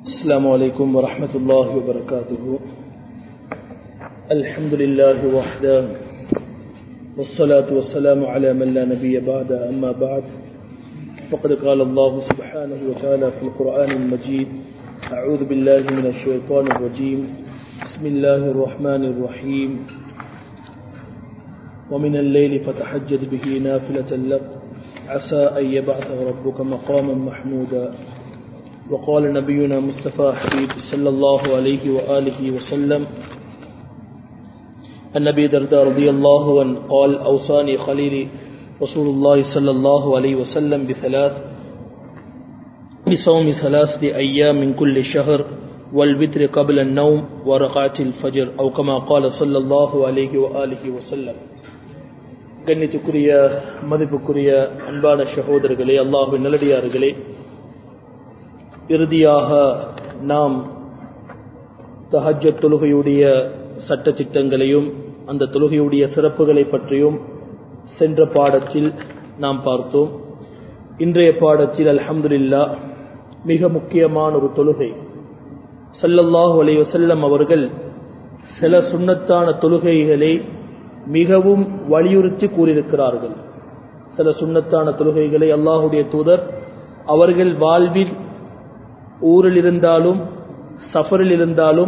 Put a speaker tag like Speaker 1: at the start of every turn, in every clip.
Speaker 1: السلام عليكم ورحمة الله وبركاته. الحمد لله وحده والصلاة والسلام على من لا نبي بعد. أما بعد فقد قال الله سبحانه وتعالى في القرآن المجيد: أعوذ بالله من الشيطان الرجيم. بسم الله الرحمن الرحيم. ومن الليل فتحجد به نافلة لك عسى أن يبعثك ربك مقاما محمودا. وقال نبينا مصطفى حبيب صلى الله عليه وآله وسلم: النبي درداء رضي الله عنه قال: أوصاني خليلي رسول الله صلى الله عليه وسلم بثلاث: بصوم 3 أيام من كل شهر، والوتر قبل النوم، وركعة الفجر، أو كما قال صلى الله عليه وآله وسلم. கண்ணியத்துக்குரிய மதிப்புக்குரிய அன்பான சகோதரர்களே, அல்லாஹ்வின் நல்லடியார்களே, இறுதியாக நாம் தஹஜ்ஜத் தொழுகையுடைய சட்ட திட்டங்களையும் அந்த தொழுகையுடைய சிறப்புகளை பற்றியும் சென்ற பாடத்தில் நாம் பார்த்தோம். இன்றைய பாடத்தில் அல்ஹம்துலில்லாஹ் மிக முக்கியமான ஒரு தொழுகை. ஸல்லல்லாஹு அலைஹி வஸல்லம் அவர்கள் சில சுன்னத்தான தொழுகைகளை மிகவும் வலியுறுத்தி கூறியிருக்கிறார்கள். சில சுன்னத்தான தொழுகைகளை அல்லாஹ்வுடைய தூதர் அவர்கள் வாழ்வில் ஊரில் இருந்தாலும் சஃபரில் இருந்தாலும்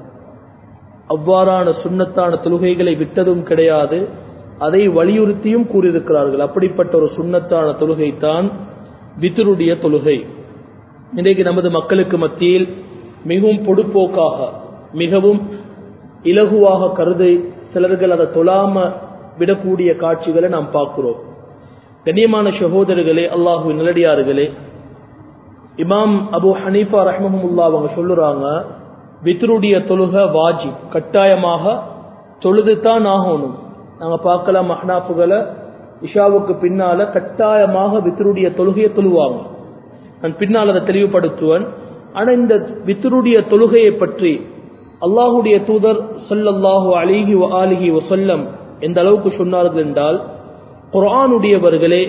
Speaker 1: அவ்வாறான சுன்னத்தான தொழுகைகளை விட்டதும் கிடையாது, அதை வலியுறுத்தியும் கூறியிருக்கிறார்கள். அப்படிப்பட்ட ஒரு சுன்னத்தான தொழுகை தான் வித்ருடைய தொழுகை. இன்றைக்கு நமது மக்களுக்கு மத்தியில் மிகவும் பொடுப்போக்காக மிகவும் இலகுவாக கருதி சிலர்கள் அதை தொழாம விடக்கூடிய காட்சிகளை நாம் பார்க்கிறோம். கண்ணியமான சகோதரர்களே, அல்லாஹ்வின் நல்லடியார்களே, இமாம் அபு ஹனீஃபா ரஹ்மஹுல்லாஹ் அவங்க சொல்லுறாங்க, வித்ருடைய தொழுகை வாஜிப், கட்டாயமாக தொழுது தான் ஆகணும். நாங்க பார்க்கலாம் மஹ்னாஃபுகளை இஷாவுக்கு பின்னால கட்டாயமாக வித்ருடைய தொழுகையை தொழுவாங்க. நான் பின்னால் அதை தெளிவுபடுத்துவேன். ஆனா இந்த வித்ருடைய தொழுகையை பற்றி அல்லாஹுடைய தூதர் ஸல்லல்லாஹு அலைஹி வஆலிஹி வஸல்லம் எந்த அளவுக்கு சொன்னார்கள் என்றால், குர்ஆனுடையவர்களே,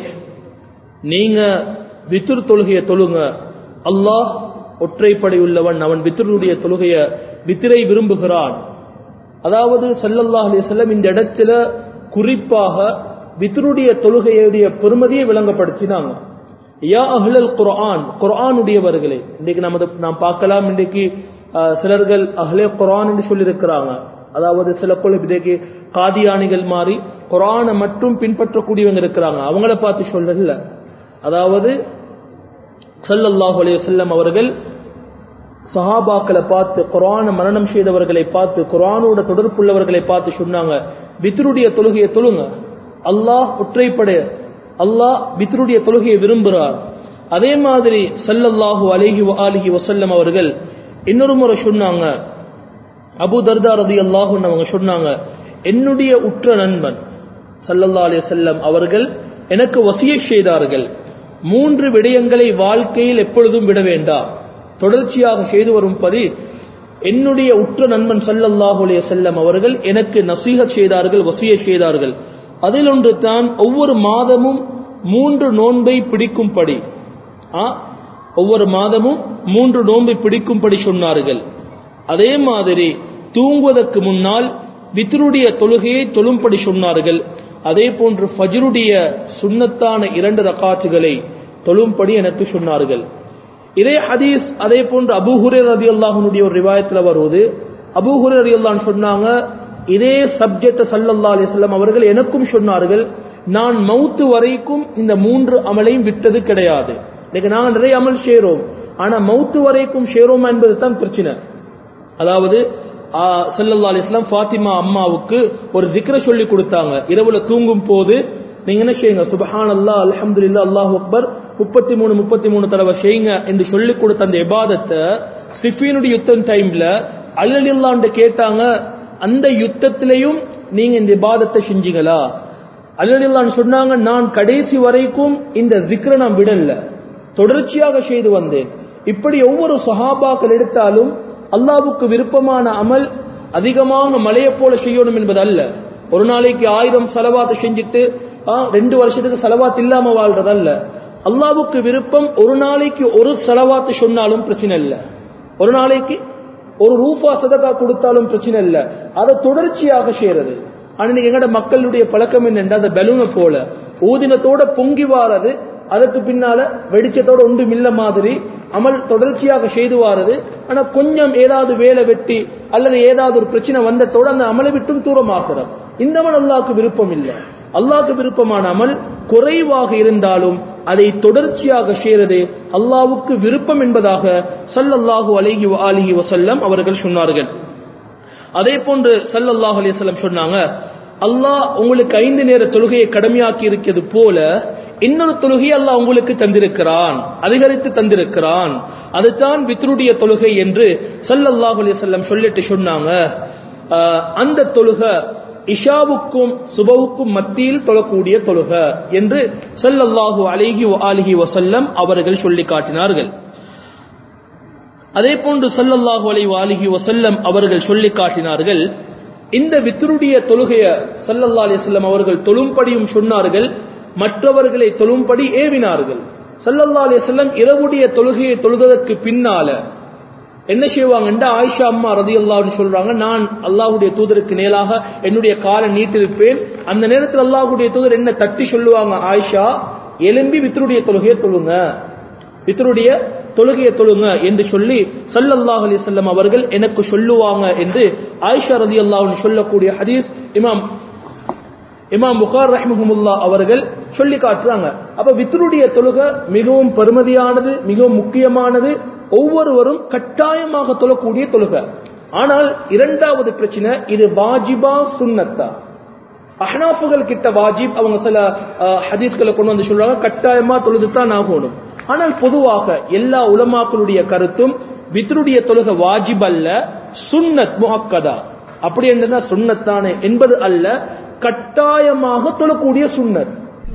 Speaker 1: நீங்க வித்ர் தொழுகையை தொழுங்க, அல்லாஹ் ஒற்றைப்படை உள்ளவன், அவன் வித்ருடைய தொழுகைய வித்ரை விரும்புகிறான். அதாவது ஸல்லல்லாஹு அலைஹி வஸல்லம் இந்த இடத்துல குறிப்பாக வித்ருடைய தொழுகையுடைய பெருமதியை விளங்கப்படுத்தினாங்க. யா அஹ்லல் குர்ஆன், குர்ஆனுடையவர்களே. இன்றைக்கு நாம் பார்க்கலாம், இன்றைக்கு சிலர்கள் அஹ்லே குர்ஆன் என்று சொல்லியிருக்கிறாங்க. அதாவது சில இன்றைக்கு காதியானிகள் மாறி குர்ஆனை மட்டும் பின்பற்றக்கூடியவங்க இருக்கிறாங்க. அவங்கள பார்த்து சொல்லல. அதாவது ஸல்லல்லாஹு அலைஹி வஸல்லம் அவர்கள் சஹாபாக்களை பார்த்து, குர்ஆனை மரணம் செய்தவர்களை பார்த்து, குர்ஆனோட தொடர்புள்ளவர்களை பார்த்து சொன்னாங்க, வித்ருடைய தொழுகையை தொழுங்க, அல்லாஹ் ஒற்றைப்படை, அல்லாஹ் வித்ருடைய தொழுகையை விரும்புகிறார். அதே மாதிரி ஸல்லல்லாஹு அலைஹி வஆலிஹி வஸல்லம் அவர்கள் இன்னொரு முறை சொன்னாங்க, அபூ தர்தா ரலியல்லாஹு அன்ஹு அவங்க சொன்னாங்க, என்னுடைய உற்ற நண்பன் ஸல்லல்லாஹு அலைஹி வஸல்லம் அவர்கள் எனக்கு வசியத் செய்தார்கள், 3 விடயங்களை வாழ்க்கையில் எப்பொழுதும் விட வேண்டாம், தொடர்ச்சியாக செய்து வரும்படி என்னுடைய உற்ற நண்பன் ஸல்லல்லாஹு அலைஹி வஸல்லம் அவர்கள் எனக்கு நசீஹத் செய்தார்கள், வசியத் செய்தார்கள். அதில் ஒன்று தான் ஒவ்வொரு மாதமும் 3 நோன்பை பிடிக்கும்படி, ஒவ்வொரு மாதமும் 3 நோன்பை பிடிக்கும்படி சொன்னார்கள். அதே மாதிரி தூங்குவதற்கு முன்னால் வித்ருடைய தொழுகையை தொழும்படி சொன்னார்கள். அதே போன்று ஃபஜ்ருடைய சுன்னத்தான 2 ரக்காத்துகளை தொழும்படி எனக்கு சொன்னார்கள். இதே ஹதீஸ் அதே போன்று அபூ ஹுரைரா ரலியல்லாஹு அன்ஹு ஒரு ரிவாயத்தில் வருவது, அபூ ஹுரைரா ரலியல்லாஹு அன்ஹு சொன்னாங்க, இதே சப்ஜெக்ட் ஸல்லல்லாஹு அலைஹி வஸல்லம் அவர்கள் எனக்கும் சொன்னார்கள், நான் மௌத்து வரைக்கும் இந்த 3 அமலையும் விட்டது கிடையாது. இன்னைக்கு நாங்க நிறைய அமல் செய்றோம், ஆனா மௌத்து வரைக்கும் செய்றோமா என்பது தான் பிரச்சனை. அதாவது ஸல்லல்லாஹு அலைஹி வஸல்லம் ஃபாத்திமா அம்மாவுக்கு ஒரு zikr சொல்லி கொடுத்தாங்க. இரவுல தூங்கும் போது நீங்க என்ன செய்யுங்க, சுப்ஹானல்லாஹ், அல்ஹம்துலில்லாஹ், அல்லாஹு அக்பர் 33 தடவை செய்யுங்க என்று சொல்லி கொடுத்த அந்த இபாதத்தை சிஃபீனுடைய யுத்தம் டைம்ல அலி ரலியல்லாஹு அன்ஹு கேட்டாங்க, அந்த யுத்தத்திலையும் நீங்க இந்த இபாதத்தை செஞ்சீங்களா? அலி ரலியல்லாஹு அன்ஹு சொன்னாங்க, நான் கடைசி வரைக்கும் இந்த zikr நான் விடல, தொடர்ச்சியாக செய்து வந்தேன். இப்படி ஒவ்வொரு சஹாபாக்கள் எடுத்தாலும் அல்லாஹ்வுக்கு விருப்பமான அமல் அதிகமாக மலையை போல செய்யணும் என்பது அல்ல. ஒரு நாளைக்கு 1000 ஸலவாத் செஞ்சுட்டு 2 வருஷத்துக்கு ஸலவாத் இல்லாம வாழ்றதல்ல. அல்லாஹ்வுக்கு விருப்பம் ஒரு நாளைக்கு ஒரு ஸலவாத் சொன்னாலும் பிரச்சனை இல்லை, ஒரு நாளைக்கு ஒரு ரூபா சதகா கொடுத்தாலும் பிரச்சனை இல்லை, அதை தொடர்ச்சியாக செய்யறது. ஆனா எங்கட மக்களுடைய பழக்கம் என்னென்றா, அந்த பலூனை போல ஊதினத்தோட பொங்கி வாரது, அதற்கு பின்னால வெடிச்சத்தோட ஒன்றும் இல்ல மாதிரி அமல் தொடர்ச்சியாக செய்து வாரது. ஆனா கொஞ்சம் ஏதாவது வேலை வெட்டி அல்லது ஏதாவது ஒரு பிரச்சனை வந்ததோட அந்த அமலை விட்டும் தூரமாக்குறது. இந்த அமல் அல்லாஹ்வுக்கு விருப்பம் இல்லை. அல்லாஹ்வுக்கு விருப்பமான அமல் குறைவாக இருந்தாலும் அதை தொடர்ச்சியாக செய்வது அல்லாஹ்வுக்கு விருப்பம் என்பதாக ஸல்லல்லாஹு அலைஹி வஆலிஹி வஸல்லம் அவர்கள் சொன்னார்கள். அதே போன்று ஸல்லல்லாஹு அலைஹி வஸல்லம் சொன்னாங்க, அல்லாஹ் உங்களுக்கு 5 நேர தொழுகையை கடமையாக்கி இருக்கிறது போல இன்னொரு தொழுகையை அல்லாஹ் உங்களுக்கு தந்திருக்கிறான், அதிகரித்து தந்திருக்கிறான். அதுதான் வித்ருடைய தொழுகை என்று ஸல்லல்லாஹு அலைஹி வஸல்லம் சொல்லிட்டு சொன்னாங்க. அந்த தொழுகை இஷாவுக்கும் சுபவுக்கும் மத்தியில் தொழக்கூடிய தொழுகை என்று ஸல்லல்லாஹு அலைஹி வஆலிஹி வஸல்லம் அவர்கள் சொல்லி காட்டினார்கள். அதே போன்று ஸல்லல்லாஹு அலைஹி வஆலிஹி வஸல்லம் அவர்கள் சொல்லி காட்டினார்கள், இந்த வித்ருடைய தொழுகையை ஸல்லல்லாஹு அலைஹி வஸல்லம் அவர்கள் தொழும்படியும் சொன்னார்கள், மற்றவர்களை தொழும்படி ஏவினார்கள். ஸல்லல்லாஹு அலைஹி வஸல்லம் இரவுடைய தொழுகையை தொழுவதற்கு பின்னால என்ன செய்வாங்க, ஆயிஷா அம்மா ரலியல்லாஹு அன்ஹா சொல்றாங்க, நான் அல்லாஹ்வுடைய தூதருக்கு நேராக என்னுடைய காலை நீட்டிருப்பேன். அந்த நேரத்தில் அல்லாஹ்வுடைய தூதர் என்ன தட்டி சொல்லுவாங்க, ஆயிஷா எழும்பி வித்ருடைய தொழுகையை தொழுங்க, வித்ருடைய தொழுகையை தொழுங்க என்று சொல்லி ஸல்லல்லாஹு அலைஹி வஸல்லம் அவர்கள் எனக்கு சொல்லுவாங்க என்று ஆயிஷா ரலியல்லாஹு அன்ஹா சொல்லக்கூடிய ஹதீஸ் இமாம் புகாரி ரஹ்மஹுல்லாஹ் அவர்கள் சொல்லி காட்டுறாங்க. அப்ப வித்ருடைய தொழுகை மிகவும் பெருமதியானது, மிகவும் முக்கியமானது, ஒவ்வொருவரும் கட்டாயமாக தொழக்கூடிய தொழுகை. ஆனால் இரண்டாவது பிரச்சனை, இது வாஜிபா சுன்னத்தா? அஹ்னாஃபுகள் கிட்ட வாஜிப், அவங்க சில ஹதீஸ்களை கொண்டு வந்து சொல்றாங்க கட்டாயமா தொழுதுதான் ஆகணும். ஆனால் பொதுவாக எல்லா உலமாக்களுடைய கருத்தும் வித்ருடைய தொழுகை வாஜிப் அல்ல, சுன்னத் முஅக்கதா. அப்படி என்றா சுன்னத்தானே என்பது அல்ல, கட்டாயமாக தொழக்கூடிய சுன்னத்.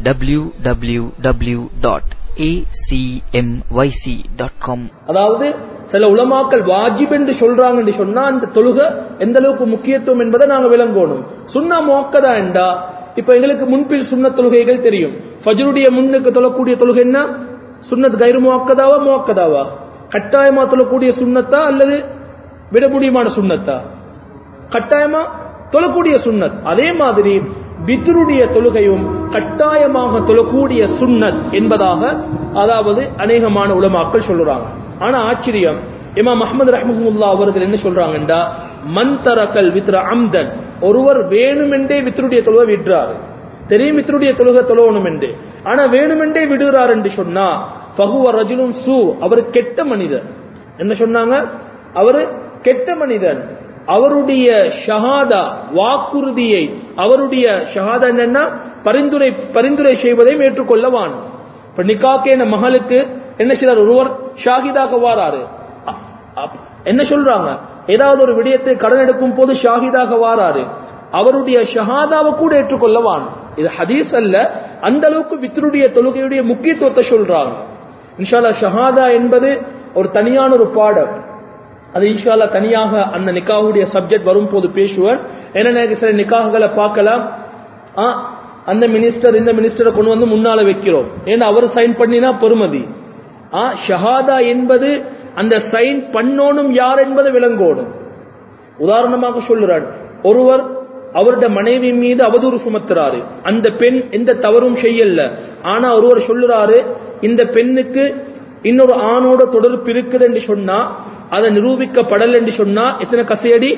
Speaker 1: www.acmyc.com. அதாவது சில உலமாக்கள் வாஜிப் என்று சொல்றாங்க என்று சொன்னா அந்த தொழுகை எந்த அளவுக்கு முக்கியத்துவம் என்பதை நாங்க விளங்கணும். சுன்னா முஅக்கதா என்றா, இப்ப எங்களுக்கு முன்பில் சுன்னத் தொழுகைகள் தெரியும். ஃபஜ்ருடைய முன்னுக்கு தொழக்கூடிய தொழுகை என்ன? சுன்னத் கைரு முஅக்கதாவா முஅக்கதாவா? கட்டாயமா தொழக்கூடிய சுன்னத்தா அல்லது விட முடியுமான சுன்னத்தா? கட்டாயமா தொழக்கூடிய சுன்னத். அதே மாதிரி வித்ருடைய தொழுகையும் கட்டாயமாக தொழக்கூடிய சுன்னத் என்பதாக அதாவது அநேகமான உலமாக்கள் சொல்றாங்க. ஆனா ஆச்சரியம், இமாம் அஹ்மத் ரஹ்மஹுல்லாஹ் அவர்கள் என்ன சொல்றாங்கன்றா, மன் தரக்கல் வித்ர அம்தன், ஒருவர் வேணுமென்றே வித்ருடைய தொழுகை விடுறாரு, தெரியும் வித்ருடைய தொழுகை தொழணும் என்று, ஆனா வேணுமென்றே விடுறார் என்று சொன்னா ஃபஹுவ ரஜுலுன் சூ, அவர் கெட்ட மனிதன். என்ன சொன்னாங்க? அவர் கெட்ட மனிதன். அவருடைய ஷஹாதா வாக்குறுதியை, அவருடைய ஷஹாதா என்னன்னா பரிந்துரை செய்வதையும் ஏற்றுக்கொள்ளவான். இப்ப நிக்காக்கேன மகளுக்கு என்ன செய்றார், ஒருவர் ஷாஹிதாக வாராரு, என்ன சொல்றாங்க, ஏதாவது ஒரு விடயத்தை கடன் எடுக்கும் போது ஷாஹிதாக வாராரு, அவருடைய ஷஹாதாவை கூட ஏற்றுக்கொள்ளவான். இது ஹதீஸ் அல்ல, அந்த அளவுக்கு வித்ருடைய தொழுகையுடைய முக்கியத்துவத்தை சொல்றாங்க. இன்ஷா அல்லாஹ் ஷஹாதா என்பது ஒரு தனியான ஒரு பாடம், அது இன்ஷா அல்லாஹ் தனியாக அந்த நிக்காஹுடைய சப்ஜெக்ட் வரும் போது பேசுவேன். ஏன்னா சில நிக்காஹ்களை பார்க்கலாம், அந்த மினிஸ்டர் இந்த மினிஸ்டரை கொண்டு வந்து முன்னால வைக்கிறோம், ஏன்னா அவர் சைன் பண்ணினா பெருமதி. ஷஹாதா என்பது அந்த சைன் பண்ணோனும் யார் என்பதை விளங்கோடும். உதாரணமாக சொல்லுறான், ஒருவர் அவருடைய மனைவி மீது அவதூறு சுமத்துறாரு, அந்த பெண் எந்த தவறும் செய்யல, ஆனா ஒருவர் சொல்லுறாரு இந்த பெண்ணுக்கு இன்னொரு ஆணோட தொடர்பு இருக்குது என்று சொன்னா, அதை நிரூபிக்கப்படல் என்று சொன்னா எத்தனை கசையடி?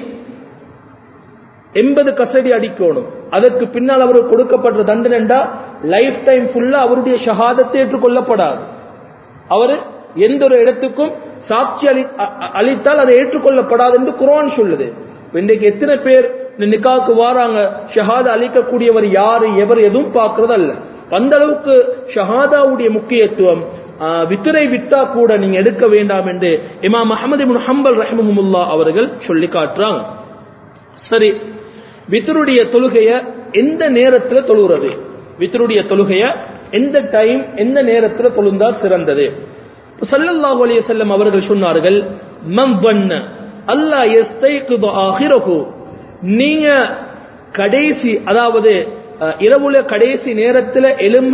Speaker 1: 80 கசடி அடிக்கணும். அதற்கு பின்னால் அவருக்கு கொடுக்கப்பட்ட தண்டனை லைஃப் டைம் ஃபுல்லா அவருடைய ஷஹாதத்தை ஏற்றுக்கொள்ளப்படாது. அவர் எந்த ஒரு இடத்துக்கும் சாட்சி அளித்தால் அதை ஏற்றுக்கொள்ளப்படாது என்று குர்ஆன் சொல்லுது. இன்றைக்கு எத்தனை பேர் நிக்காக்கு வாராங்க, ஷஹாதா அளிக்கக்கூடியவர் யாரு எவர் எதுவும் பார்க்கறது அல்ல. அந்த அளவுக்கு ஷஹாதாவுடைய முக்கியத்துவம் வித்துரை விட்டா கூட நீங்க எடுக்க வேண்டாம் என்று இமாம் அஹ்மத் இப்னு ஹம்பல் ரஹ்மஹுல்லாஹ் அவர்கள் சொல்லி காட்டுறாங்க. சரி, வித்ருடைய தொழுகைய எந்த நேரத்தில் தொழுகிறது, வித்ருடைய தொழுகைய எந்த டைம் எந்த நேரத்தில் தொழுந்தா சிறந்தது? ஸல்லல்லாஹு அலைஹி வஸல்லம் அவர்கள் சொன்னார்கள், மன் வன்ன அல்லா யஸ்தைகிது ஆகிரஹு, நீங்க கடைசி அதாவது இரவுல கடைசி நேரத்தில் எழும்ப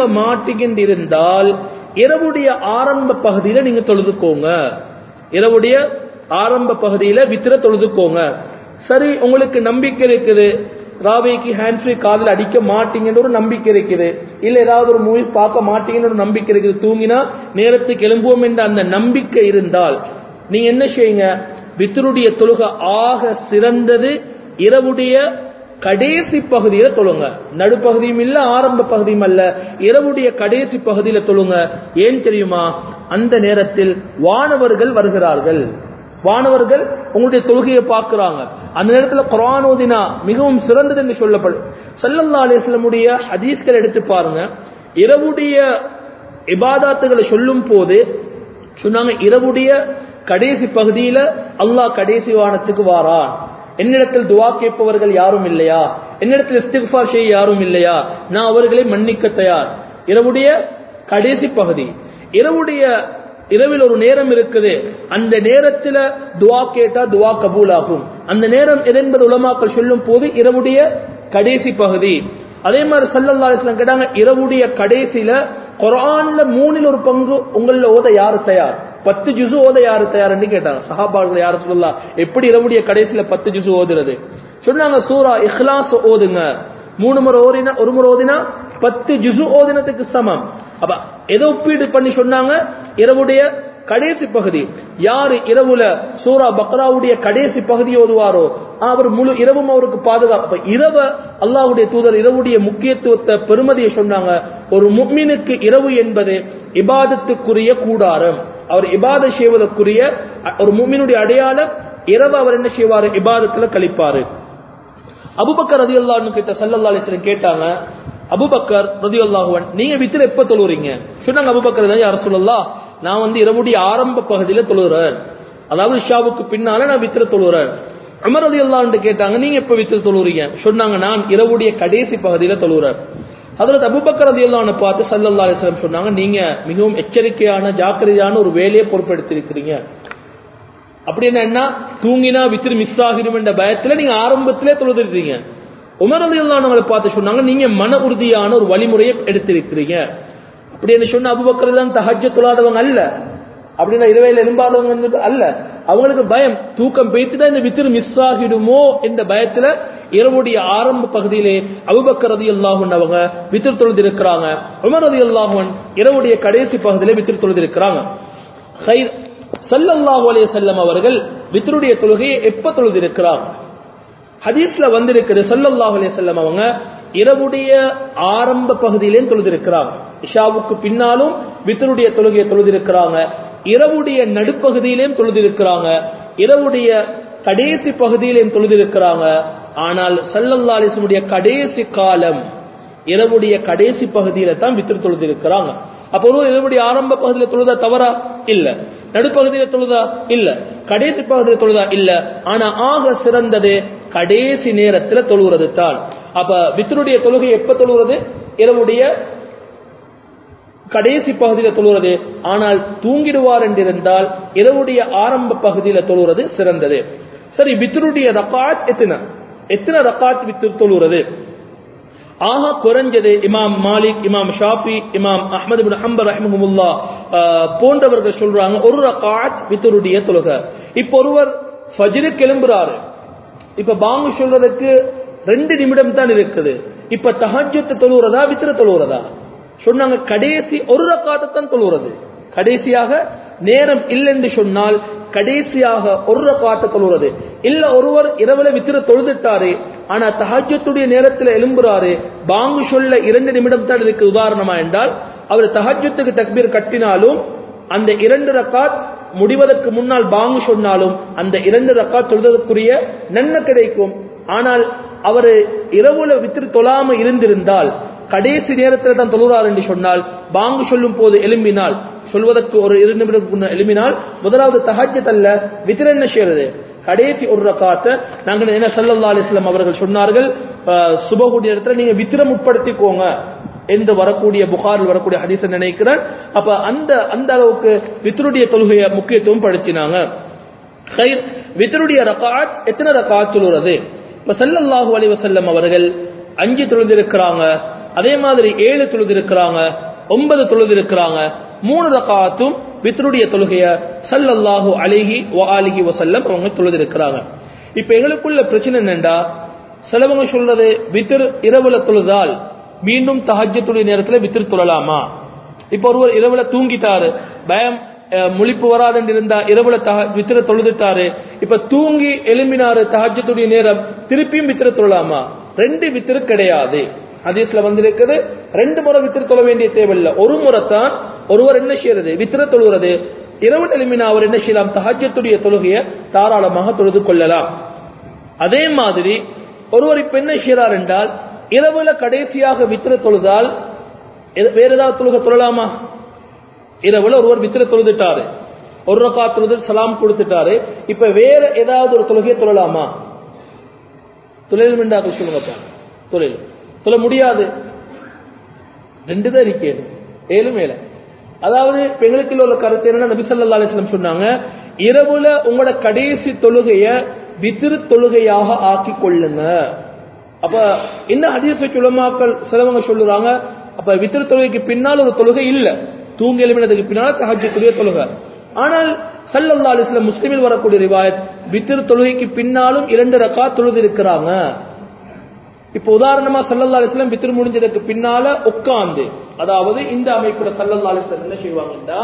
Speaker 1: மாட்டீங்கிருந்தால் இரவுடைய ஆரம்ப பகுதியில நீங்க தொழுதுக்கோங்க. இரவுடைய ஆரம்ப பகுதியில வித்திர தொழுதுக்கோங்க. சரி, உங்களுக்கு நம்பிக்கை இருக்குது, ராவைக்கு ஹேண்ட் ஃப்ரீ காதில் அடிக்க மாட்டீங்கன்னு ஒரு நம்பிக்கை இருக்குது, இல்ல ஏதாவது ஒரு மூவி பார்க்க மாட்டீங்கன்னு ஒரு நம்பிக்கை இருக்குது, தூங்கினா நேரத்துக்கு எழும்புவோம் என்ற அந்த நம்பிக்கை இருந்தால் நீங்க என்ன செய்யுங்க, வித்ருடைய தொழுகை ஆக சிறந்தது இரவுடைய கடைசி பகுதியில தொழுங்க. நடுப்பகுதியும் இல்ல, ஆரம்ப பகுதியும் அல்ல, இரவுடைய கடைசி பகுதியில தொழுங்க. ஏன் தெரியுமா? அந்த நேரத்தில் வானவர்கள் வருகிறார்கள், வானவர்கள் உங்களுடைய தொழுகையை பார்க்கிறாங்க. அந்த நேரத்தில் குர்ஆன் ஓதினா மிகவும் சிறந்தது என்று சொல்லப்படும். ஸல்லல்லாஹு அலைஹி வஸல்லமுடைய ஹதீஸ்கள் எடுத்து பாருங்க. இரவுடைய இபாதத்துகளை சொல்லும் போது சொன்னாங்க, இரவுடைய கடைசி பகுதியில அல்லாஹ் கடைசி வானத்துக்கு வாரான், என்னிடத்தில் துவா கேட்பவர்கள் யாரும் இல்லையா, என்னிடத்தில் இஸ்திக்ஃபார் செய்ய யாரும் இல்லையா, நான் அவர்களை மன்னிக்க தயார். இரவுடைய கடைசி பகுதி. இரவில் ஒரு நேரம் இருக்குது, அந்த நேரத்தில் துவா கேட்டா துவா கபூல் ஆகும். அந்த நேரம் எதென்பது உலமாக்கள் சொல்லும் போது இரவுடைய கடைசி பகுதி. அதே மாதிரி ஸல்லல்லாஹு அலைஹி வஸல்லம் கேட்டாங்க, இரவுடைய கடைசியில குர்ஆன்ல 1/3 உங்கள ஓத யாரு தயார், 10 ஜுஸு ஓத யாரு தயார் என்று கேட்டாங்க. சஹாபாக்கள், யார் ரசூலுல்லாஹ் எப்படி இரவுடைய கடைசியில 10 ஜுஸு ஓதுறது? சொன்னாங்க, சூரா இக்லாஸ் ஓதுங்க. 3 முறை ஓதினா, ஒரு முறை ஓதினா 10 ஜுஸு ஓதினத்துக்கு சமம். அப்ப எதை ஒப்பீடு பண்ணி சொன்னாங்க? இரவுடைய கடைசி பகுதி. யாரு இரவுல சூரா பக்ராவுடைய கடைசி பகுதி ஓதுவாரோ அவர் முழு இரவும் அவருக்கு பாதுகாப்பு. இரவ அல்லாஹ்வுடைய தூதர் இரவுடைய முக்கியத்துவத்தை பெருமதியை சொன்னாங்க. ஒரு முஃமினுக்கு இரவு என்பது இபாதத்துக்குரிய கூடாரம், அவர் இபாதத் செய்வதற்குரிய ஒரு முஃமினுடைய அடையாளம். இரவு அவர் என்ன செய்வாரு? இபாதத்துல கழிப்பாரு. அபூபக்கர் ரலியல்லாஹு அன்ஹு கிட்ட ஸல்லல்லாஹு அலைஹி வஸல்லம் கேட்டாங்க, அபூபக்கர் ரலியல்லாஹு அன்ஹு, நீங்க வித்ர் எப்ப தொழுறீங்க? சொன்னாங்க அபூபக்கர், யா ரசூலல்லாஹ், நான் இரவுடைய ஆரம்ப பகுதியில தொழுறேன், அதாவது இஷாவுக்கு பின்னால நான் வித்ர் தொழுறேன். உமர் ரலியல்லாஹு அன்ஹு கேட்டாங்க, நீங்க எப்ப வித்ர் தொழுறீங்க? சொன்னாங்க, நான் இரவுடைய கடைசி பகுதியில தொழுறேன். ஹஜ்ரத் அபூபக்கர் ரலியல்லாஹு அன்ஹு பார்த்து ஸல்லல்லாஹு அலைஹி வஸல்லம் சொன்னாங்க, நீங்க மிகவும் எச்சரிக்கையான ஜாக்கிரதையான ஒரு வேலையை பொறுப்பெடுத்திருக்கிறீங்க. அப்படி என்ன, தூங்கினா வித்ர் மிஸ் ஆகிடும் என்ற பயத்துல நீங்க ஆரம்பத்திலே தொழுதுறீங்க. உமர் ரலியல்லாஹு அன்ஹு பார்த்து சொன்னாங்க, நீங்க மன உறுதியான ஒரு வழிமுறையை எடுத்திருக்கிறீங்க. அப்படி என்ன சொன்ன, அபூபக்கர் தான் தஹஜ்ஜத் தொழாதவங்க அல்ல, அப்படின்னா இரவையில் எழும்பாதவங்க அல்ல, அவங்களுக்கு பயம், தூக்கம் பேய்த்துதான் இந்த வித்ர் மிஸ் ஆகிடுமோ என்ற பயத்துல இரவுடைய ஆரம்ப பகுதியிலே அபூபக்கர் ரலியல்லாஹு அன்ஹு அவங்க வித்ர் தொழுதிருக்கிறாங்க. உமர் ரலியல்லாஹு அன்ஹு இரவுடைய கடைசி பகுதியிலே வித்ர் தொழுதிருக்கிறாங்க. ஸல்லல்லாஹு அலைஹி வஸல்லம் அவர்கள் வித்ருடைய தொழுகையை எப்ப தொழுதிருக்கிறாங்க? ஹதீஸ்ல வந்திருக்கிறது, ஸல்லல்லாஹு அலைஹி வஸல்லம் அவங்க இரவுடைய ஆரம்ப பகுதியிலேயும் தொழுதிருக்கிறாங்க, இஷாவுக்கு பின்னாலும் வித்ருடைய தொழுகையை தொழுதிருக்கிறாங்க, இரவுடைய நடுப்பகுதியிலேயும் தொழுதிருக்கிறாங்க, இரவுடைய கடைசி பகுதியிலேயும் தொழுதிருக்கிறாங்க. ஆனால் ஸல்லல்லாஹு அலைஹி வஸல்லம் கடைசி காலம் இரவுடைய கடைசி பகுதியில தான் வித்ர் தொழுதிருக்கிறாங்க. அப்போ இரவுடைய ஆரம்ப பகுதியில் தொழுதா தவறா? இல்ல. நடுப்பகுதியில் தொழுதா? இல்ல. கடைசி பகுதியில் தொழுதா? இல்ல. ஆனா ஆக சிறந்தது கடைசி நேரத்தில் தொழுகிறது தான். அப்ப வித்ருடைய தொழுகை எப்ப தொழுகிறது? இரவுடைய கடைசி பகுதியில் தொழுகிறது. ஆனால் தூங்கிடுவார் என்றிருந்தால் இரவுடைய ஆரம்ப பகுதியில் தொழுகிறது சிறந்தது. சரி, வித்ருடைய ரகாத் எத்தனை ரகாத் வித்ர் தொழுகிறது? ஆக குறைஞ்சது இமாம் மாலிக், இமாம் ஷாஃபி, இமாம் அஹ்மது இப்னு ஹம்பல் ரஹ்மஹுல்லாஹ் போன்றவர்கள் சொல்றாங்க, ஒரு ரகாத் வித்ருடைய தொழுகை. இப்போ ஒருவர் ஃபஜ்ருக்கு எழும்புறாரு, இப்ப பாங்கு சொல்றதுக்கு 2 நிமிடம் தான் இருக்குது, இப்ப தஹஜ்ஜத் தொழுகிறதா வித்ர தொழுகிறதா? சொன்னாங்க, கடைசி ஒரு ரகாத்தை தான் தொழுகிறது. கடைசியாக நேரம் இல்லை என்று சொன்னால் கடைசியாக ஒரு ரகாத்தை தொழுகிறது. இல்ல ஒருவர் இரவுல வித்ர தொழுதுட்டாரு, ஆனா தஹஜ்ஜத்துடைய நேரத்தில் எழும்புறாரு, பாங்கு சொல்ல 2 நிமிடம் தான் இருக்கு உதாரணமா என்றால், அவர் தஹஜ்ஜத்துக்கு தக்பீர் கட்டினாலும் அந்த 2 ரகாத் முடிவதற்கு முன்னால் பாங்கு சொன்னாலும் அந்த 2 ரகாத் தொழுவதற்குரிய நன்மை கிடைக்கும். ஆனால் அவர் இரவுல வித்ர் தொழாம இருந்திருந்தால் கடைசி நேரத்தில் தான் தொழுகிறார் என்று சொன்னால், பாங்கு சொல்லும் போது எழும்பினால், சொல்வதற்கு ஒரு 2 நிமிடம் எழுப்பினால் முதலாவது தஹஜ்ஜத் அல்ல, வித்ர் என்ன செய்யறது? கடைசி ஒரு ரகாத்தை நாங்கள் என்ன ஸல்லல்லாஹு அலைஹி வஸல்லம் அவர்கள் சொன்னார்கள், சுபஹுடைய நேரத்தில் நீங்க வித்ரம் உட்படுத்திக்கோங்க என்று வரக்கூடிய புகாரில் வரக்கூடிய ஹதீஸை நினைக்கிறேன். அப்ப அந்த அளவுக்கு வித்ருடைய தொழுகையை முக்கியத்துவம் படுத்தினாங்க. வித்ருடைய ரகாத் எத்தனை ரகாத் தொழுகிறது? இப்ப ஸல்லல்லாஹு அலைஹி வஸல்லம் அவர்கள் 5 தொழுதிருக்கிறாங்க, அதே மாதிரி 7 தொழுதிருக்கிறாங்க, 9 தொழுதிருக்கிறாங்க. 3 ரகாத்தும் வித்ருடைய தொழுகைய ஸல்லல்லாஹு அலைஹி வஆலிஹி வஸல்லம் அவங்க தொழுதிருக்கிறாங்க. இப்ப எங்களுக்குள்ள பிரச்சனை என்னண்டா, சிலவங்க சொல்றது வித்ர் இரவுல தொழுதால் மீண்டும் தஹஜ்ஜுடைய நேரத்துல வித்ர் தொழலாமா? இப்ப ஒருவர் இரவுல தூங்கிட்டாரு, பயம் முழிப்பு வராது இருந்தா இரவுல வித்ர தொழுதுட்டாரு, இப்ப தூங்கி எழும்பினாரு தஹஜ்ஜுடைய நேரம், திருப்பியும் வித்ர தொழலாமா? ரெண்டு வித்ரு கிடையாது. ஹதீஸ்ல வந்திருக்குது, ரெண்டு முறை வித்ர தொழ வேண்டிய தேவையில்லை, ஒரு முறை தான் ஒருவர் என்ன செய்யறது வித்ர தொழுகிறது. இரவு எழுப்பினா அவர் என்ன செய்யலாம், தஹஜ்ஜுடைய தொழுகையை தாராளமாக தொழுது கொள்ளலாம். அதே மாதிரி ஒருவர் இப்ப என்ன செய்யறார் என்றால், இரவுல கடைசியாக வித்ர தொழுதால் வேற ஏதாவது தொழுகை தொழலாமா? இரவுல ஒருவர் வித்ர தொழுதுட்டாரு, ஒரு ரக்காத் தொழுது சலாம் கொடுத்துட்டாரு, இப்ப வேற ஏதாவது ஒரு தொழுகையை தொழலாமா? தொழில் மிண்டாக்கள் சொல்லுங்கப்பா, தொழில் சொல்ல முடியாது, ரெண்டு தான் இருக்கிறது, ஏழு மேல. அதாவது எங்களுக்கு உள்ள கருத்து என்னன்னா, நபி ஸல்லல்லாஹு அலைஹி வஸல்லம் சொன்னாங்க, இரவுல உங்களோட கடைசி தொழுகைய வித்ர் தொழுகையாக ஆக்கி கொள்ளுங்க. அப்ப என்ன ஹதீஸ் உலமாக்கள் சிலவங்க சொல்லுறாங்க, அப்ப வித்ர் தொழுகைக்கு பின்னால் ஒரு தொழுகை இல்ல, தூங்கி எழுப்பினதுக்கு பின்னால் தஹஜ்ஜுடைய தொழுகை. ஆனால் ஸல்லல்லாஹு அலைஹி வஸல்லம் முஸ்லிமில் வரக்கூடிய ரிவாயத் வித்ர் தொழுகைக்கு பின்னாலும் 2 ரக்காத் தொழுது இருக்கிறாங்க. இப்ப உதாரணமா ஸல்லல்லாஹு அலைஹி வஸல்லம் வித்ர் முடிஞ்சதுக்கு பின்னால உட்கார்ந்து, அதாவது இந்த அமைப்புல ஸல்லல்லாஹு அலைஹி வஸல்லம் என்ன செய்வாங்கன்னா,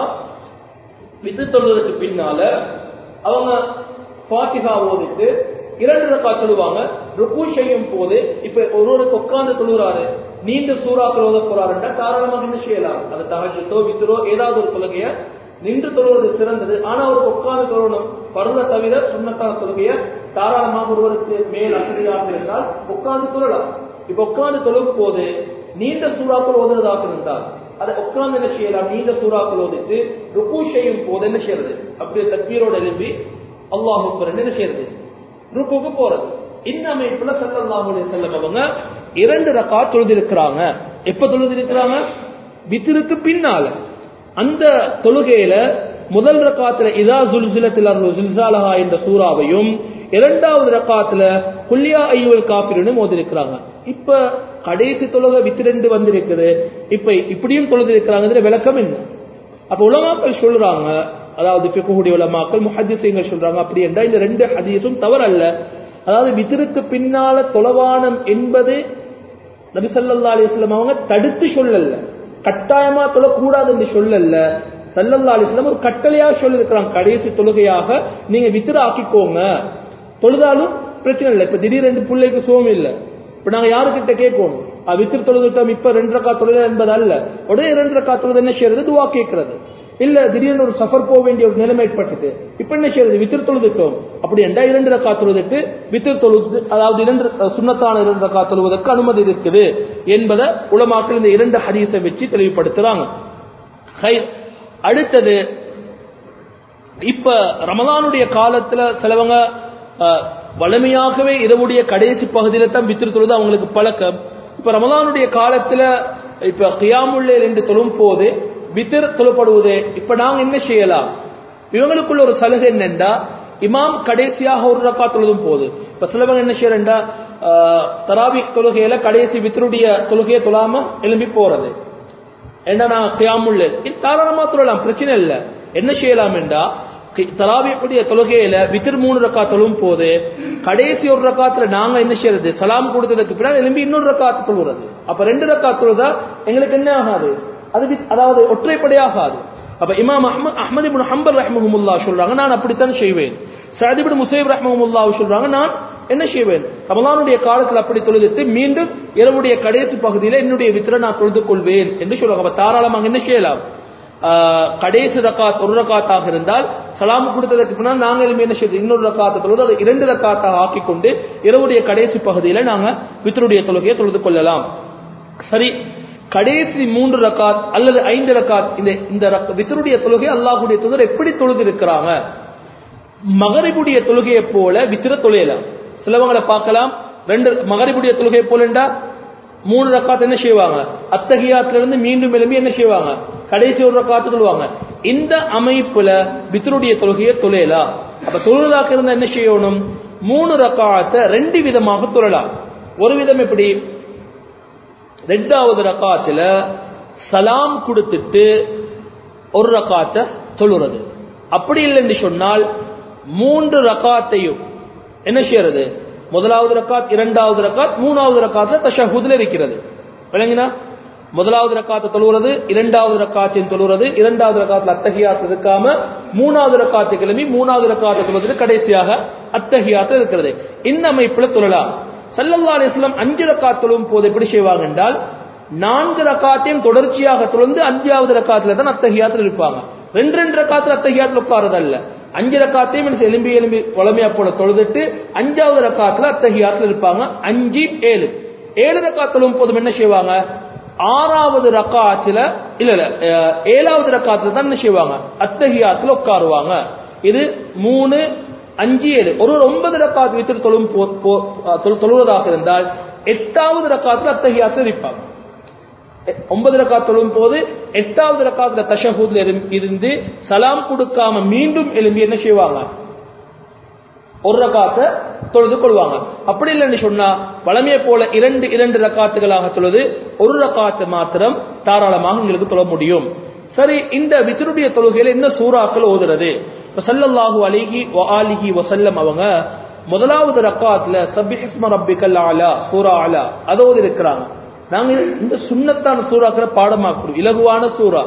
Speaker 1: வித்ர் தொழுவதற்கு பின்னால அவங்க ஃபாத்திஹா ஓதிட்டு 2 ரக்காத் தொழுவாங்க, ருக்கு செய்யும் போது இப்ப ஒருவருக்கு உட்கார்ந்து தொழுகிறாரு, நீண்ட சூறாக்கள் ஓத போறாருன்னா தாராளமாக என்ன செய்யலாம், அது தஹஜ்ஜுதோ வித்ரோ ஏதாவது ஒரு தொழுகைய நின்று தொழுவது சிறந்தது. ஆனா அவருக்கு உட்கார்ந்து தொழணும், பருத தவிர சுன்னத்தான தொழுகைய தாராளமாக ஒருவருக்கு மேல் அசதியாக இருந்தால் உட்கார்ந்து தொழலாம். இப்ப உட்கார்ந்து தொழும் போது நீண்ட சூறாக்கள் ஓதுவதாக இருந்தால் அதை உட்கார்ந்து என்ன செய்யலாம், நீண்ட சூறாக்கள் ஓதிட்டு ருக்கு செய்யும் போது என்ன செய்யறது, அப்படியே தக்பீரோட எழுப்பி அல்லாஹ் அக்பர் என்ன செய்யறது, ருக்குக்கு போறது. இந்த அமைப்புல ஸல்லல்லாஹு அலைஹி வஸல்லம் அவங்க 2 ரக்காத் தொழுதிருக்கிறாங்க. எப்ப தொழுதிருக்கிறாங்க, வித்ருக்கு பின்னால. அந்த தொழுகையில முதல் ரக்காத்துல இதா ஸுல்ஸிலத்தில் அர்து ஸில்ஸாலஹா என்ற சூராவையும், இரண்டாவது ரக்காத்துல குல் யா அய்யுல் காஃபிரூன் ஓதிருக்கிறாங்க. இப்ப கடைசி தொழுகை வித்ரெண்டு வந்திருக்குது, இப்ப இப்படியும் தொழுதிருக்கிறாங்க, இதுல விளக்கம் என்ன? அப்ப உலமாக்கள் சொல்றாங்க, அதாவது ஃபிக்ஹுடைய உலமாக்கள் முஹத்திஸீன்கள் சொல்றாங்க, அப்படி என்றால் இந்த 2 ஹதீஸும் தவறல்ல. அதாவது வித்ருக்கு பின்னால தொழவானம் என்பது நபி ஸல்லல்லாஹு அலைஹி வஸல்லம் அவங்க தடுத்து சொல்லல, கட்டாயமா தொழக்கூடாது என்று சொல்லல. ஸல்லல்லாஹு அலைஹி வஸல்லம் ஒரு கட்டளையா சொல்லிருக்கிறாங்க, கடைசி தொழுகையாக நீங்க வித்ர ஆக்கிக்கோங்க, தொழுதாலும் பிரச்சனை இல்லை. இப்ப திடீரென்று பிள்ளைக்கு சோம் இல்லை, இப்ப நாங்க யாருக்கிட்ட கேட்கணும், வித்ர் தொழுதுட்டோம் இப்ப 2 ரக்காத் தொழுது என்பது அல்ல, உடனே 2 ரக்காத் தொழுது என்ன செய்யறது, துவா கேட்கறது இல்ல. திடீர்னு ஒரு சஃபர் போக வேண்டிய ஒரு நிலைமை ஏற்பட்டது, இப்ப என்ன செய்யறது, வித்ர் தொழுதுட்டோம் அப்படி என்றா 2 ரக்காத் தொழுதுட்டு வித்ர் தொழுது, அதாவது 2 சுன்னத்தான 2 ரக்காத் தொழுவதற்கு அனுமதி இருக்குது என்பதை உலமாக்கள் இந்த 2 ஹதீஸை வச்சு தெளிவுபடுத்துறாங்க. அடுத்தது, இப்ப ரமலானுடைய காலத்துல சிலவங்க வலிமையாகவே இரவுடைய கடைசி பகுதியில தான் வித்ர் தொழுது அவங்களுக்கு பழக்கம். இப்ப ரமலானுடைய காலத்துல இப்ப கியாமுல் லைல் என்று தொழும் போது வித்ர் தொழப்படுவது, இப்ப நாங்க என்ன செய்யலாம், இவங்களுக்குள்ள ஒரு சலுகை என்னண்டா, இமாம் கடைசியாக 1 ரக்காத் தொழுதும் போது, இப்ப சிலவங்க என்ன செய்யறா, தராவீஹ் தொழுகையில கடைசி வித்ருடைய தொழுகையை தொழாம எழும்பி போறது, ஏன்னா நான் கியாமுல் லைல் தாராளமா தொழலாம், பிரச்சனை இல்லை. என்ன செய்யலாம் என்றா, தராவீஹுடைய தொழுகையில வித்ர் 3 ரக்காத் தொழும் போது கடைசி 1 ரக்காத்துல நாங்க என்ன செய்யறது, சலாம் கொடுத்ததுக்கு பின்னாடி எழும்பி இன்னொரு ரக்காத் தொழுறது. அப்ப 2 ரக்காத் தொழுதா எங்களுக்கு என்ன ஆகாது, அது அதாவது ஒற்றைப்படையாகாது. அப்ப இமாம் அஹ்மத் இப்னு ஹம்பல் ரஹ்மஹுல்லாஹ் சொல்றாங்க, நான் அப்படித்தான் செய்வேன். சஅத் இப்னு முஸைப் ரஹ்மஹுல்லாஹ் சொல்றாங்க, நான் என்ன செய்வேன், ரமலானுடைய காலத்தில் அப்படி தொழுதுட்டு மீண்டும் இரவுடைய கடைசி பகுதியில் என்னுடைய வித்ரை நான் தொழுது கொள்வேன் என்று சொல்றாங்க. அப்ப தாராளமாக என்ன செய்யலாம், கடைசி ரக்காத் 1 ரக்காத்தாக இருந்தால் சலாம் கொடுத்ததற்கு பின்னால் நாங்கள் என்ன செய்வது, இன்னொரு ரக்காத்தை தொழுது அதை 2 ரக்காத்தாக ஆக்கிக் கொண்டு இரவுடைய கடைசி பகுதியில் நாங்க வித்ருடைய தொழுகையை தொழுது கொள்ளலாம். சரி, கடைசி 3 ரக்காத் அல்லது 5 ரக்காத் இந்த வித்ருடைய தொழுகை அல்லாஹ்வுடைய தூதர் எப்படி தொழுது இருக்கிறாங்க, மகரிபுடைய தொழுகையை போல வித்ர தொழுகலாம். சிலவங்களை பார்க்கலாம், 2 மகரிபுடைய தொழுகை போலண்டா 3 ரக்காத் என்ன செய்வாங்க, அத்தஹியாத்துல இருந்து மீண்டும் எழுப்பி என்ன செய்வாங்க, கடைசி 1 ரக்காத்து தொழுவாங்க. இந்த அமைப்புல வித்ருடைய தொழுகையை தொழலாம். அப்ப தொழுதாக இருந்தா என்ன செய்யணும், 3 ரக்காத்தை 2 விதமாக தொழலாம். ஒரு விதம் எப்படி, 2வது ரக்காத்துல சலாம் கொடுத்துட்டு 1 ரக்காத்தை தொழுறது. அப்படி இல்லை என்று சொன்னால் 3 ரக்காத்தையும் என்ன செய்யறது? முதலாவது ரக்காத், இரண்டாவது ரக்காத், மூணாவது ரக்காத்துல தஷஹுத்ல இருக்கிறது. விளங்கினா? முதலாவது ரக்காத்தை தொழுகிறது, இரண்டாவது ரக்காத்தையும் தொழுகிறது, இரண்டாவது ரக்காத்துல அத்தஹியாத் இருக்காம மூணாவது ரக்காத்தை கிளம்பி மூணாவது ரக்காத்தை தொழுவது, கடைசியாக அத்தஹியாத் இருக்கிறது. இந்த அமைப்புல தொழலாம். ஸல்லல்லாஹு அலைஹி வஸல்லம் 5 ரக்காத் தொழும் போது எப்படி செய்வாங்க என்றால் 4 ரக்காத்தையும் தொடர்ச்சியாக தொழுந்து 5வது ரக்காத்துல தான் அத்தஹியாத்துல இருப்பாங்க. 2 ரக்காத்துல அத்தஹியாத்துல உட்கார்றதல்ல. 5 ரக்காத்தையும் எலும்பி எலும்பி வளமையா போல தொழுதுட்டு 5வது ரக்காத்துல அத்தஹியாத்துல இருப்பாங்க. 5 7 ரக்காத் தொழும் போது என்ன செய்வாங்க? 6வது ரக்காத்துல இல்ல 7வது ரக்காத்துல தான் என்ன செய்வாங்க? அத்தஹியாத்துல உட்காருவாங்க. இது 3 5 7 ஒரு 9 ரக்காத் வித்ர் தொழுவதாக இருந்தால் 8வது ரக்காத்துல அத்தஹியாத்துல இருப்பாங்க. 9 ரக்காத் தொழும் போது 8வது ரக்காத்துல தஷஹுத்ல இருந்து சலாம் கொடுக்காம மீண்டும் எழும்பி என்ன செய்வாங்க? ஒரு ரக்காத்தை தொழுது கொள்வாங்க. அப்படி இல்லைன்னு சொன்னா வளமையை போல 2 ரக்காத்துகளாக தொழுது ஒரு ரக்காத்தை மாத்திரம் தாராளமாக உங்களுக்கு தொழ முடியும். சரி, இந்த வித்ருடைய தொழுகையில என்ன சூறாக்கள் ஓதுறது? ஸல்லல்லாஹு அலைஹி வஆலிஹி வஸல்லம் அவங்க முதலாவது ரக்காத்துல சப்பிஹிஸ்ம ரப்பிக்கல் அலா சூரா அலா அதை ஓதி இருக்கிறாங்க. நாங்க இந்த சுன்னத்தான சூறாக்களை பாடமாக்குறோம், இலகுவான சூறா.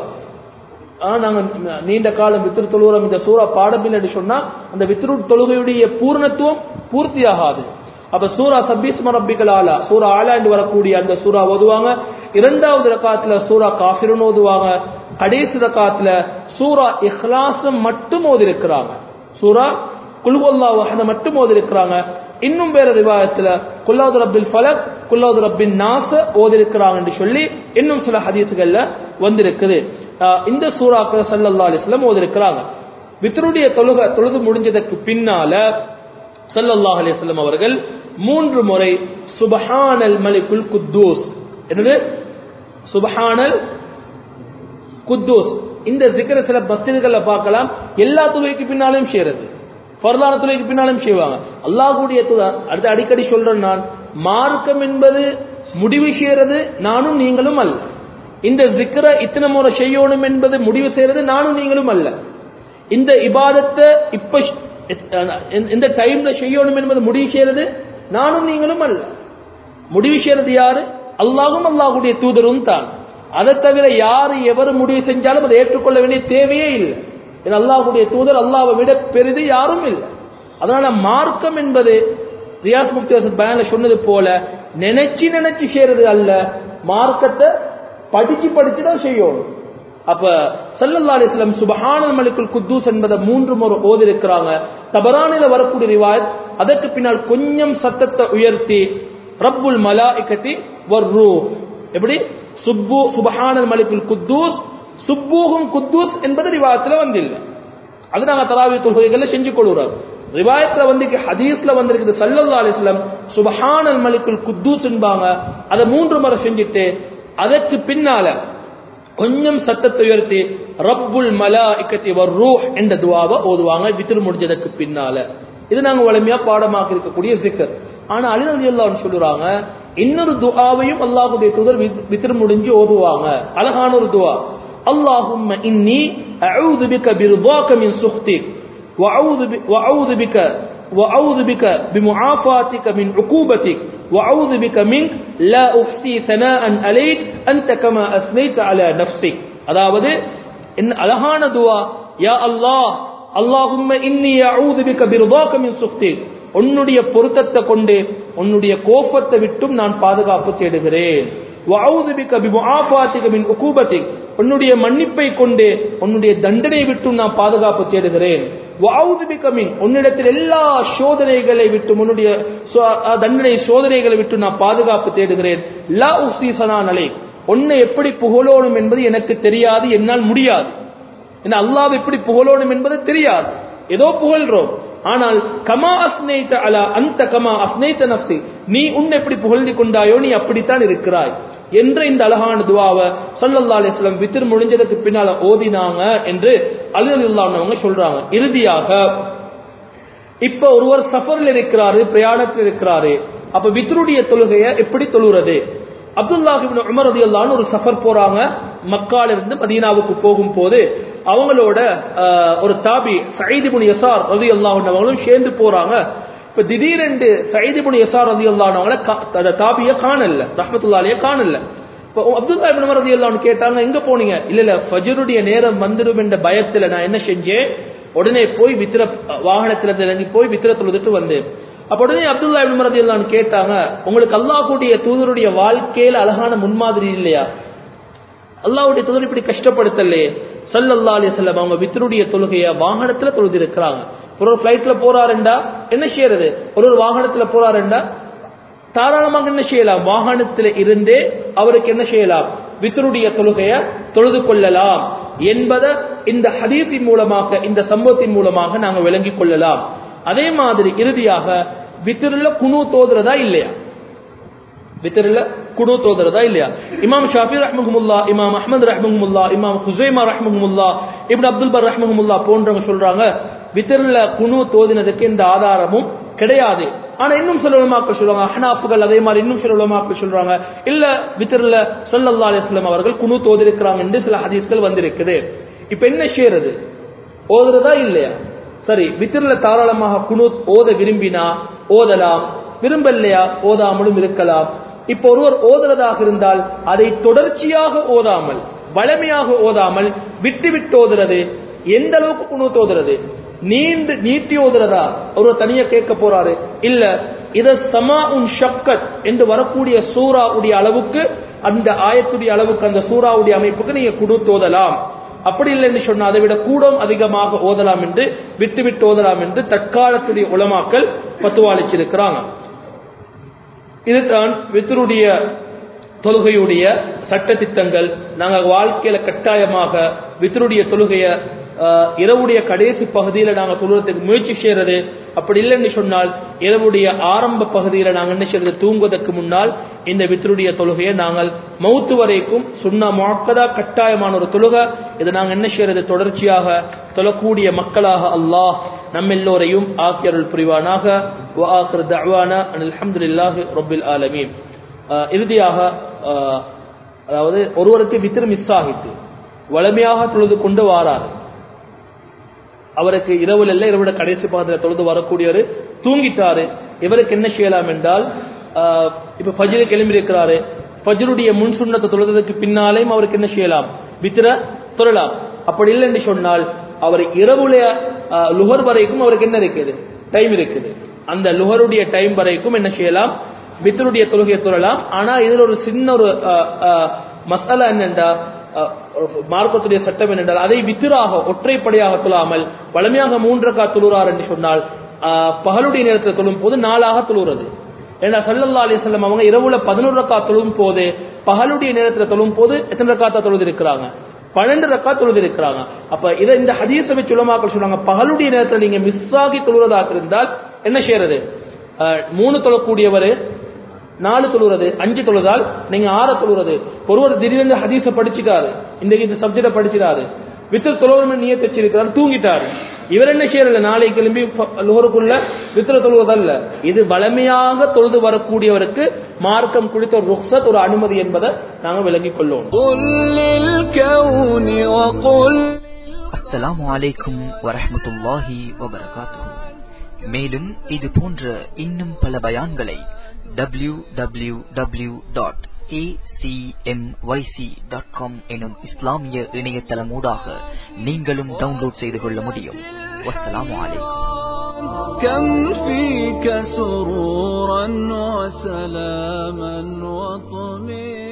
Speaker 1: நாங்க நீண்ட காலம் வித்ரு தொழுகிறோம், இந்த சூறா பாடமில்லை சொன்னா அந்த வித்ரு தொழுகையுடைய பூர்ணத்துவம் பூர்த்தியாகாது. அப்ப சூரா சப்பிஹிஸ்ம ரப்பிக்கல் அலா சூரா அலா என்று வரக்கூடிய அந்த சூறா ஓதுவாங்க. இரண்டாவது ரக்காத்துல சூரா காஃபிரூன் ஓதுவாங்க. கடைசி ரக்காத்துல சூரா இஹ்லாஸ் மட்டும் ஓதி இருக்கிறாங்க. சூரா குல் ஹுவல்லாஹு அஹத் மட்டும் ஓதி இருக்கிறாங்க. இன்னும் வேற ரிவாயத்துல குல் ரப்பில் ஃபலக் குல் ரப்பின் நாஸ் ஓதி இருக்கிறாங்க என்று சொல்லி இன்னும் சில ஹதீஸ்கள்ல வந்திருக்குது. இந்த சூறாக்கள் ஸல்லல்லாஹு அலைஹி வஸல்லம் ஓதி இருக்கிறாங்க. வித்ருடைய தொழுது முடிஞ்சதற்கு பின்னால ஸல்லல்லாஹு அலைஹி வஸல்லம் அவர்கள் 3 முறை சுப்ஹானல் மலிக்குல் குத்தூஸ், என்னது சுப்ஹானல் குத்தூஸ், இந்த zikr சில மஸ்ஜிதுகள்ல பார்க்கலாம். எல்லா தொழுகைக்கு பின்னாலும் செய்யறது, ஃபர்லான தொழுகைக்கு பின்னாலும் செய்வாங்க. அல்லாஹ்வுடைய அடுத்து அடிக்கடி சொல்றேன் நான், மார்க்கம் என்பது முடிவு செய்யறது நானும் நீங்களும் அல்ல. இந்த zikr இத்தனை முறை செய்யணும் என்பது முடிவு செய்யறது நானும் நீங்களும் அல்ல. இந்த இபாதத்தை இப்ப இந்த டைம்ல செய்யணும் என்பது முடிவு செய்யறது நானும் நீங்களும் அல்ல. முடிவு செய்யறது யாரு? அல்லாஹ்வும் அல்லாஹ்வுடைய தூதரும் தான். அதை தவிர யாரு எவர் முடிவு செஞ்சாலும் அதை ஏற்றுக்கொள்ள வேண்டிய தேவையே இல்லை. அல்லாஹ்வுடைய தூதர் அல்லாஹ்வை விட பெரிது யாரும் இல்லை. அதனால மார்க்கம் என்பது ரியாஸ் முஃப்தி பயான்ல சொன்னது போல நினைச்சு செய்யறது அல்ல, மார்க்கத்தை படிச்சு தான் செய்யணும். அப்ப ஸல்லல்லாஹு அலைஹி வஸல்லம் சுப்ஹானல் மலிக்குல் குத்தூஸ் என்பதை 3 முறை ஓதி இருக்கிறாங்க. தபரானில வரக்கூடிய ரிவாயத் அதற்கு பின்னால் கொஞ்சம் சத்தத்தை உயர்த்தி ரப்புல் மலாயிகத்தி வர்ரூஹ், எப்படி சுப்ஹானல் மலிக்குல் குத்தூஸ் சுப்பூஹும் குத்தூஸ் என்பது ரிவாயத்துல வந்தில்லை. அது நாங்க தராவீஹ் தொழுகைகள்ல செஞ்சு கொள்கிறோம். ரிவாயத்துல வந்து ஹதீஸ்ல வந்திருக்குது ஸல்லல்லாஹு அலைஹி வஸல்லம் சுப்ஹானல் மலிக்குல் குத்தூஸ் என்பாங்க. அதை 3 முறை செஞ்சுட்டு அதற்கு பின்னால கொஞ்சம் சத்தத்தை உயர்த்தி ரப்புல் மலாயிகத்தி வர்ரூஹ் என்ற துஆவை ஓதுவாங்க வித்ர் முடிஞ்சதற்கு பின்னால. இது நாங்க வலிமையா பாடமாக இருக்கக்கூடிய zikr. ஆனா அலி ரலியல்லாஹு அன்ஹு சொல்றாங்க இன்னொரு துஆவையும் அல்லாஹ்வுடைய தூதர் வித்ர் முடிஞ்சு ஓதுவாங்க. அழகான ஒரு துஆ. اللهم إني أعوذ بك برضاك من سخطك وأعوذ بك بمعافاتك من عقوبتك وأعوذ بك منك لا أحصي ثناء عليك أنت كما أثنيت على نفسك. அதாவது அழகான துஆ. யா அல்லாஹ், اللهم إني أعوذ بك برضاك من سخطك, உன்னுடைய பொருத்தத்தை கொண்டு உன்னுடைய கோபத்தை விட்டும் நான் பாதுகாப்பு தேடுகிறேன். வஅஊது பிக பிமுஆஃபாத்திக மின் உகூபத்திக், உன்னுடைய மன்னிப்பை கொண்டு உன்னுடைய தண்டனை விட்டும் நான் பாதுகாப்பு தேடுகிறேன். வஅஊது பிக மின், உன்னிடத்தில் எல்லா சோதனைகளை விட்டும் உன்னுடைய தண்டனை சோதனைகளை விட்டு நான் பாதுகாப்பு தேடுகிறேன். லா உஹ்ஸீ ஸனாஅன் அலைக், உன்னை எப்படி புகழோணும் என்பது எனக்கு தெரியாது, என்னால் முடியாது. என்ன அல்லாஹ் எப்படி புகழோணும் என்பது தெரியாது, ஏதோ புகழ்றோம். ஆனால் கமா அஸ்னைத அலா அந்த கமா அஸ்னைத நஃப்ஸி, நீ உன்னை எப்படி புகழ்ந்து கொண்டாயோ நீ அப்படித்தான் இருக்கிறாய் என்ற இந்த அழகான துஆவை ஸல்லல்லாஹு அலைஹி வஸல்லம் வித்ர் முடிஞ்சதுக்கு பின்னால ஓதினாங்க என்று அலி ரலியல்லாஹு அன்ஹு அவங்க சொல்றாங்க. இறுதியாக இப்ப ஒருவர் சஃபர்ல இருக்கிறாரு, பிரயாணத்தில் இருக்கிறாரு. அப்ப வித்ருடைய தொழுகையை எப்படி தொழுகிறது? அப்துல்லாஹ் இப்னு உமர் ரலியல்லாஹு அன்ஹு ஒரு சஃபர் போறாங்க. மக்கால இருந்து மதீனாவுக்கு போகும்போது அவங்களோட ஒரு தாபி சயீத் இப்னு யஸார் ரலியல்லாஹு அன்ஹு அவங்களும் சேர்ந்து போறாங்க. இப்ப திடீரென்று சயீத் இப்னு யஸார் ரலியல்லாஹு அன்ஹு அவங்கள தாபியை காணல, ரஹ்மத்துல்லாஹி அலைஹி காணல. இப்போ அப்துல்லா இப்னு உமர் ரலியல்லாஹு அன்ஹு கேட்டாங்க, எங்க போனீங்க? இல்ல ஃபஜ்ருடைய நேரம் வந்துடும் என்ற பயத்துல நான் என்ன செஞ்சேன், உடனே போய் வித்ர வாகனத்துல இறங்கி போய் வித்ர தொழுதுட்டு வந்தேன். அப்ப உடனே அப்துல்லா இப்னு உமர் ரலியல்லாஹு அன்ஹு கேட்டாங்க, உங்களுக்கு அல்லாஹ்வுடைய தூதருடைய வாழ்க்கையில அழகான முன்மாதிரி இல்லையா? அல்லாஹ்வுடைய தூதர் இப்படி கஷ்டப்படுத்தலையே. ஸல்லல்லாஹு அலைஹி வஸல்லம் அவங்க வித்ருடைய தொழுகைய வாகனத்துல தொழுது இருக்கிறாங்க. ஒரு ஃபிளைட்ல போறாருண்டா என்ன செய்யறது, ஒரு வாகனத்துல போறாருண்டா தாராளமாக என்ன செய்யலாம், வாகனத்தில் இருந்தே அவருக்கு என்ன செய்யலாம், வித்ருடைய தொழுகைய தொழுது கொள்ளலாம் என்பதை இந்த ஹதீஸின் மூலமாக, இந்த சம்பவத்தின் மூலமாக நாங்கள் விளங்கிக் கொள்ளலாம். அதே மாதிரி இறுதியாக வித்ருல குனூத் ஓதுறதா இல்லையா, வித்ருல குனூத் ஓதுறதா இல்லையா? இமாம் ஷாஃபி ரஹ்மஹுல்லாஹ், இமாம் அஹ்மத் ரஹ்மஹுல்லாஹ், இமாம் குஸைமா ரஹ்மஹுல்லாஹ், இப்னு அப்துல் பர் ரஹ்மஹுல்லாஹ் போன்றவங்க சொல்றாங்க வித்ருல குனூத் ஓதினதுக்கு எந்த ஆதாரமும் கிடையாது. ஆனா இன்னும் சில உலமாக்கள் சொல்றாங்க, அஹ்னாஃப்கள் அதே மாதிரி இன்னும் சில உலமாக்கள் சொல்றாங்க இல்ல வித்ருல ஸல்லல்லாஹு அலைஹி வஸல்லம் அவர்கள் குனூத் ஓதிருக்கிறாங்க என்று சில ஹதீஸ்கள் வந்திருக்குது. இப்ப என்ன செய்யறது, ஓதுறதா இல்லையா? சரி, வித்ருல தாராளமாக குனூத் ஓத விரும்பினா ஓதலாம், விரும்பலையா ஓதாமலும் இருக்கலாம். இப்ப ஒருவர் ஓதுறதாக இருந்தால் அதை தொடர்ச்சியாக ஓதாமல், வளமையாக ஓதாமல் விட்டு விட்டு ஓதுறது, எந்த அளவுக்கு குனூத் ஓதுறது, நீட்டி ஓதுறதா ஒருவர் தனியா கேட்க போறாரு, இல்ல இத சமாஉன் ஷக்கத் என்று வரக்கூடிய சூராவுடைய அளவுக்கு, அந்த ஆயத்துடைய அளவுக்கு, அந்த சூராவுடைய அமைப்புக்கு நீங்க குனூத் ஓதலாம். அப்படி இல்லை என்று சொன்னா அதை விட கூட அதிகமாக ஓதலாம் என்று, விட்டு விட்டு ஓதலாம் என்று தற்காலத்துடைய உலமாக்கள் பத்துவா அளிச்சிருக்கிறாங்க. இதுதான் வித்ருடைய தொழுகையுடைய சட்ட திட்டங்கள். நாங்கள் வாழ்க்கையில கட்டாயமாக வித்ருடைய தொழுகைய இரவுடைய கடைசி பகுதியில் நாங்கள் தொழுறதுக்கு முயற்சி செய்யறது. அப்படி இல்லைன்னு சொன்னால் இரவுடைய ஆரம்ப பகுதியில் நாங்கள் என்ன செய்யறது, தூங்குவதற்கு முன்னால் இந்த வித்ருடைய தொழுகையை நாங்கள் மௌத்து வரைக்கும் சுன்னா முஅக்கதா கட்டாயமான ஒரு தொழுகை. இதை நாங்கள் என்ன செய்யறது, தொடர்ச்சியாக தொழக்கூடிய மக்களாக அல்லாஹ் நம்ம எல்லோரையும் ஆக்கியருள் புரிவானாக. வ ஆகிரு தஅவானா அல்ஹம்துலில்லாஹி ரப்பில் ஆலமீன். இறுதியாக அதாவது ஒருவருக்கு வித்ர் மிஸ் ஆகிட்டு வளமையாக தொழுது கொண்டு வாரார், அவருக்கு இரவுல இல்ல, இரவோட கடைசி பாகத்தில் தொழுது வரக்கூடியவர் தூங்கிட்டாரு. இவருக்கு என்ன செய்யலாம் என்றால், இப்ப ஃபஜ்ருக்கு எழும்பி இருக்கிறாரு, ஃபஜ்ருடைய முன் சுன்னத்தை தொழுதற்கு பின்னாலேயும் அவருக்கு என்ன செய்யலாம், வித்ர தொழலாம். அப்படி இல்லை என்று சொன்னால் அவர் இரவுல லுஹர் வரைக்கும் அவருக்கு என்ன இருக்குது, டைம் இருக்குது. அந்த லுஹருடைய டைம் வரைக்கும் என்ன செய்யலாம், வித்ருடைய தொழுகையை தொழலாம். ஆனா இதில் ஒரு சின்ன ஒரு மசாலா என்னென்றா, மார்க்கத்துடைய சட்டம் என்னென்றால் அதை வித்ராக ஒற்றைப்படையாக தொழாமல் வளமையாக 3 ரக்காத் தொழுறார் என்று சொன்னால் பகலுடைய நேரத்தில் தொழும் போது 4ஆக தொழுகிறது. ஏன்னா ஸல்லல்லாஹு அலைஹி வஸல்லம் அவங்க இரவுல 11 ரக்காத் தொழும் போது பகலுடைய நேரத்தில் தொழும் போது எத்தனை ரக்காத்தா தொழுது இருக்கிறாங்க, 12 ரக்காத் தொழுது இருக்கிறாங்க. அப்ப இதை இந்த ஹதீஸை வச்சு உலமாக்கள் சொல்றாங்க, பகலுடைய நேரத்தில் நீங்க மிஸ் ஆகி தொழுவதாக இருந்தால் என்ன செய்யறது, 3 தொழக்கூடியவர் 4 தொழுறது, 5 தொழுதால் நீங்க 6 தொழுறது. ஒருவர் திடீர்னு ஹதீஸை படிச்சுட்டாரு, இன்றைக்கு இந்த சப்ஜெக்டை படிச்சுட்டாரு, வித்ர் தொழுவதுன்னு நியத் வச்சிருக்கிறார், தூங்கிட்டாரு. இவர் என்ன செய்யறதில்ல, நாளைக்கு கிளம்பி லுஹருக்குள்ள வித்ர தொழுவதல்ல, இது வளமையாக தொழுது வரக்கூடியவருக்கு மார்க்கம் குறித்த ஒரு ருக்ஸத், ஒரு அனுமதி என்பதை நாங்கள் விளங்கிக் கொள்வோம்.
Speaker 2: அஸ்ஸலாமு அலைக்கும் வரஹ்மத்துல்லாஹி வபரகாத்துஹு. மேலும் இது போன்ற இன்னும் பல பயான்களை www.acmyc.com எனும் இஸ்லாமிய இணையதளமூடாக நீங்களும் டவுன்லோட் செய்து கொள்ள முடியும். வஸ்ஸலாமு அலைக்கும்.
Speaker 3: كم فيك سرورا وسلاما وطمئنا